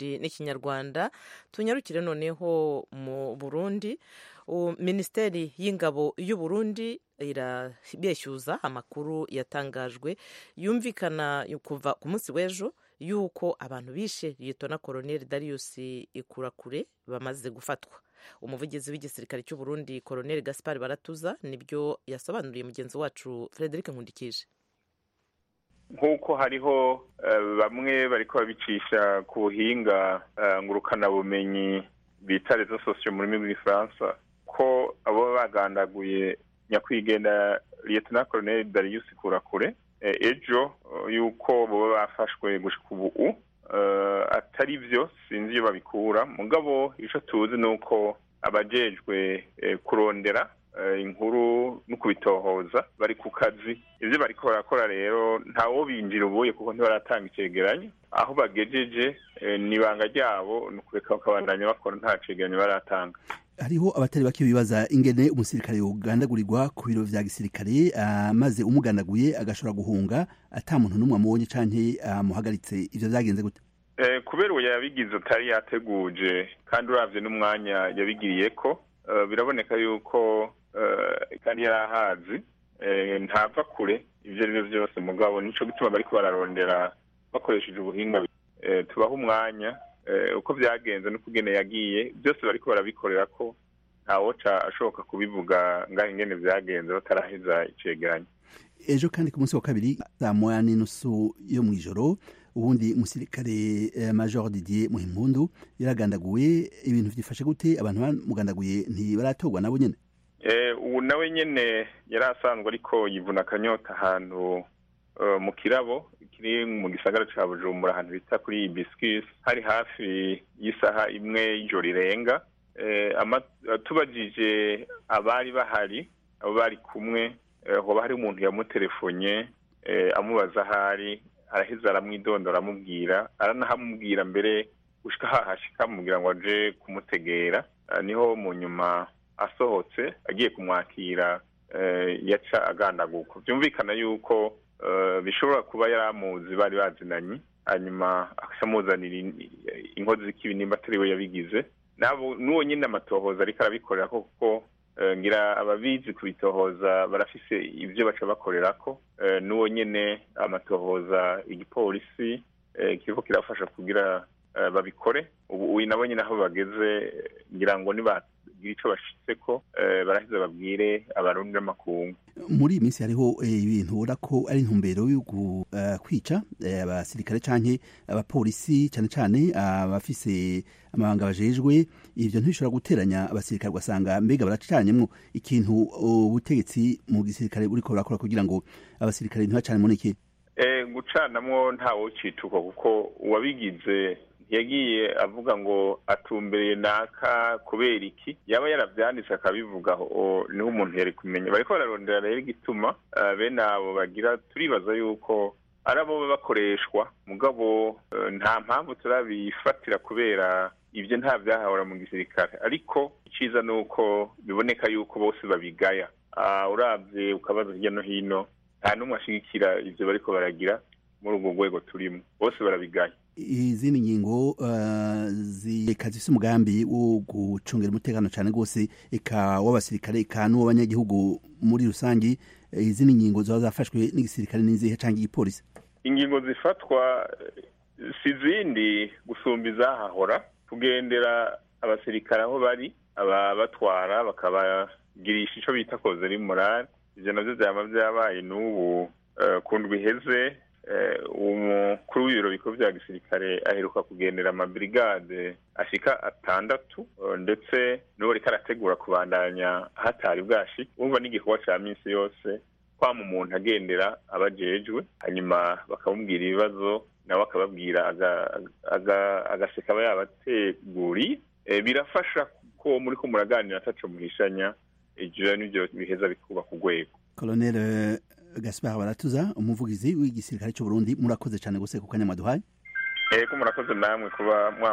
kirundi n'ikinyarwanda. Tunyarukire noneho mu Burundi. Minisiteri y'ingabo y'u Burundi irabeshyuza amakuru yatangajwe yumvikana kuva ku munsi w'ejo yuko abantu bishe Liyetona Koloneli Darius Ikurakure bamaze gufatwa. Umuvugizi w'igisirikare cy'u Burundi Koloneli Gaspard Baratuza nibyo yasobanuriye mugenzi wacu Frederic Nkundikije. Nk'uko hariho bamwe bariko babicisha ku buhinga ngurukana bumenyi bita rezo sosiyo mu rurimi rw'igifaransa ko abo bagandaguye nyakwigenda Liyetona Koloneli Darius Ikurakure ejo yuko bo bafashwe gushika ubu atari byo sinzi iyo babikura mugabo ico tuzi nuko abajejwe kurondera inkuru no kubitohoza bari ku kazi ivyo bariko barakora rero ntawo binjira ubuye kuko ntibaratanga icegeranyo aho bagejeje nibanga ryabo nukureka bakabandanya bakora nta cegeranyo baratanga. Hariho abatari bake bibaza ingene umusirikare ugandagurirwa ku biro vya gisirikare maze umugandaguye agashobora guhunga ata muntu n'umwe amubonye canke amuhagaritse ivyo vyagenze gute? Kubera uwo yabigize atari yateguje kandi uravye n'umwanya yabigiriyeko biraboneka yuko kandi yarahazi ntava kure ivyo rero vyose mugabo nico gituma bariko bararondera bakoresheje ubuhinga tubaha umwanya uko vyagenze no kugene yagiye byose bariko barabikorera ko ntawoca ashoboka kubivuga ngaho ingene vyagenze bataraheza icegeranyo. Ejo kandi ku munsi wa kabiri saa moya n'inusu yo mw'ijoro ubundi umusirikare Major Didier Muhimpundu yaragandaguye. Ibintu vyifashe gute? Abantu bamugandaguye ntibaratorwa nabo nyene? Ubu nawe nyene yari asanzwe ariko yivuna akanyota ahantu mu kirabo kiri mu gisagara ca Bujumbura ahantu bita kuri Hibiscus hari hafi y'isaha imwe y'ijoro rirenga. Tubajije abari bahari abo bari kumwe hoba hari umuntu yamutelefonye amubaza ahari araheza aramwidondora aramubwira aranahamubwira mbere gushika hahashika amubwira ngo aje kumutegera niho mu nyuma asohotse agiye kumwakira yaca agandaguka. Byumvikana yuko bishobora kuba yaramuzi bari bazinanye hanyuma akamuzanira inkozi z'ikibi nimba atari we yabigize nabo nuwo nyine amatohoza ariko arabikorera kuko ngira ababizi kubitohoza barafise ivyo baca bakorerako nuwo nyene amatohoza igipolisi kiriko kirafasha kugira babikore. Ubu nabo nyene aho bageze ngira ngo nibagira ico bashitseko baraheza babwire abarundi n'amakungu. Muri iminsi hariho ibintu ubona ko ari intumbero yo kwica abasirikare canke abapolisi cane cane abafise amabanga bajejwe. Ivyo ntibishobora guteranya abasirikare ugasanga mbega baracanyemwo ikintu ubutegetsi mu gisirikare buriko burakora kugira ngo abasirikare ntibacane iki? Gucanamwo ntawo cituko kuko uwabigize yagiye avuga ngo atumbereye naka kubera iki yaba yaravyanditse akabivugaho niho umuntu yari kumenya. Bariko bararondera rero igituma bene abo bagira turibaza yuko arabo bakoreshwa mugabo nta mpamvu turabifatira kubera ivyo nta vyahahora mu gisirikare ariko iciza nuko biboneka yuko bose babigaya. Uravye ukabaza hirya no hino nta n'umwe ashigikira ivyo bariko baragira muri urwo rwego turimo bose barabigaya. Izindi ngingo zika zifise umugambi wo gucungera umutekano cane gose eka w'abasirikare eka n'uw'abanyagihugu muri rusangi. Izindi ngingo zoba zafashwe n'igisirikare n'izihe canke igipolisi? Ingingo zifatwa si zindi gusumba izahahora kugendera abasirikare aho bari ababatwara bakabagirisha ico bita kozeri morale. Ivyo navyo vyama vyabaye n'ubu ku ndwi iheze umukuru w'ibiro bikuru vya gisirikare aheruka kugendera amabrigade ashika 6 ndetse n'ubu ariko arategura kubandanya hatari bwashi. Urumva n'igikorwa ca minsi yose kwama umuntu agendera abajejwe hanyuma bakamubwira ibibazo nawe akababwira agaseka aba yabateguri. Birafasha ko muriko muraganira ataco muhishanya ivyo nivyo biheza bikuba ku rwego. Colonel Gaspard Baratuza umuvugizi w'igisirikare cy'u Burundi murakoze cyane gose ku kanya mwaduhaye. Ko murakoze namwe kuba